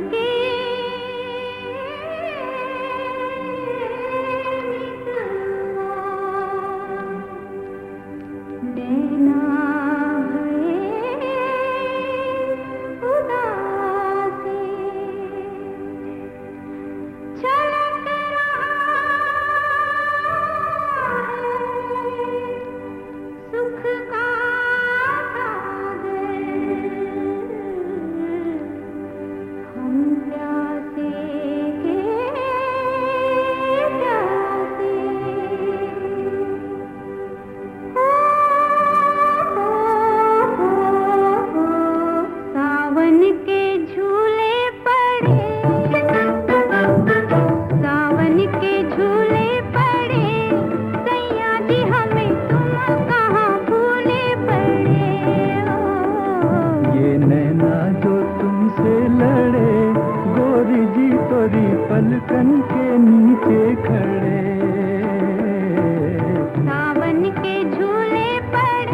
के नैना भये उदासी छलक रहा है सुख का सागर हम प्यासे के प्यासे सावन के झूले पड़े सावन के झूले पड़े सैया जी हमें तुम कहाँ भूले पड़े ये नैना जो तुमसे लड़े गोरी जी तोरी पलकन के नीचे खड़े सावन के झूले पड़े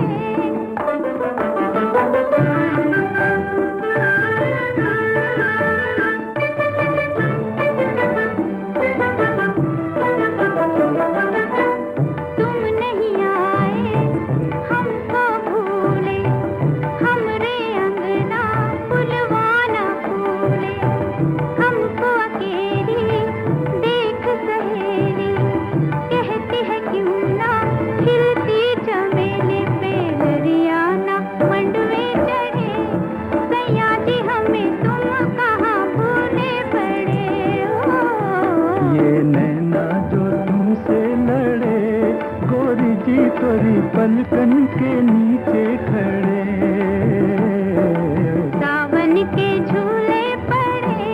तुम नहीं आए हमको भूले हमरे अंगना फुलवाना फूले हमको अकेली देख सहेली कहती है क्यों ना खिलती चमेली पे हरियाणा मंडवे चढ़े सैया जी हमें तुम कहाँ भूले पड़े ये नैना जो तुमसे लड़े गोरी जी तोरी पलकन के नीचे खड़े सावन के झूले पड़े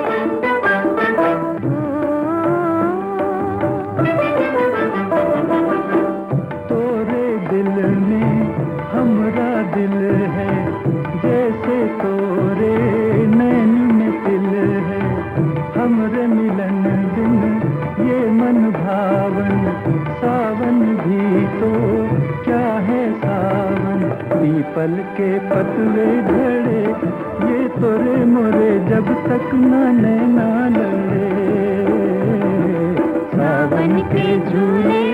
तोरे दिल में हमरा दिल है जैसे तोरे नैन में दिल है हमरे मिलन दिन ये मन भावन सावन भी तो क्या है सावन पीपल के पतवे झड़े ये तोरे मोरे जब तक न नैना लड़े सावन के झूले